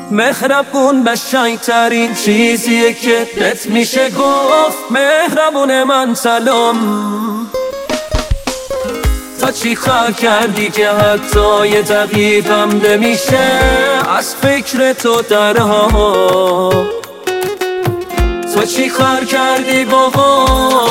مهربون قشنگترین چیزیه که بهت میشه گفت. مهربون من سلام. تا چی خواهد کردی که حتی یه دقیقم نمیشه از فکر تو درها. تو چی خواهد کردی بابا؟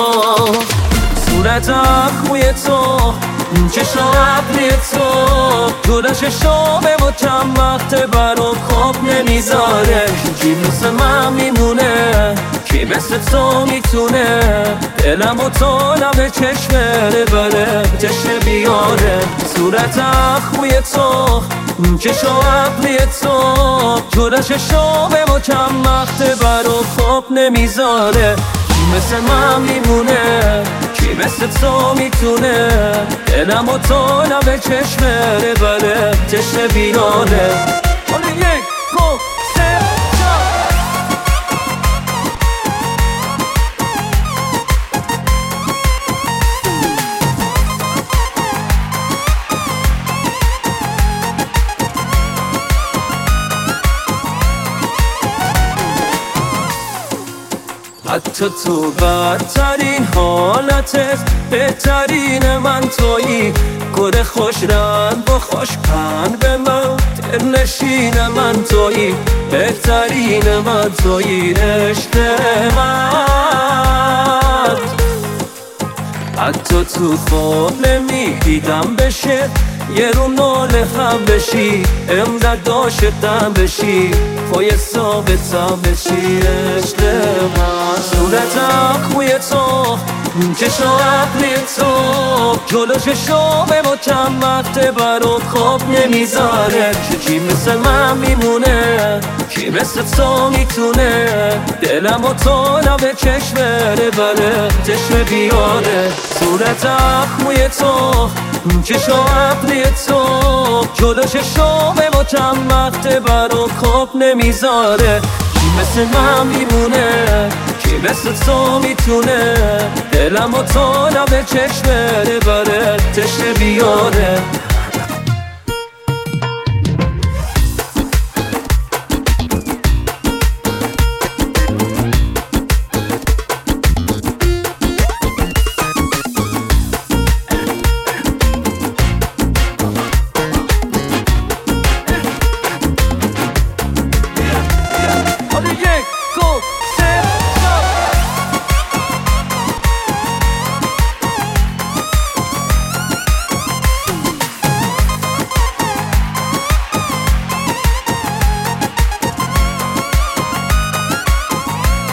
صورت اخوی تو، چشم ابری تو، دور چشامه و چند وقت برام خواب نمیذاره. کی مثل من میمونه؟ کی مثل تو میتونه دلم و تو لب چشمه بره چشم بیاره؟ صورت اخوی تو، چشم ابری تو، دور چشامه و چند وقت برام خواب نمیذاره. کی مثل من میمونه؟ کی مثل تو میتونه دلم و تو لب چشمه بره چشم بیاره؟ حالا یک دو سه حتی تو بدترین حالتت بهترین من تویی. گل خوش رنگ و خوش پند به من دلنشین من تویی. بهترین من تویی عشق من. حتی تو خواب نمیدیدم بشه یه رو نال هم بشی. امداد داشتم بشی پای ثابتم بشی عشق من. صورت اخوی تو، چشم ابری تو، جلو چشامه و چند وقت برات خواب نمیذاره. کی مثل من میمونه؟ کی مثل تو میتونه دلم و تو لب چشمه بره چشم بیاره؟ صورت اخوی تو، چشم ابری تو، جلو چشامه و چند وقت برات خواب نمیذاره. کی مثل من میمونه؟ کی مثل تو میتونه دلم و تو لب چشمه بره چشم بیاره؟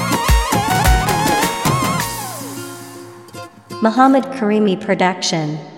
Muhammad Karimi Production.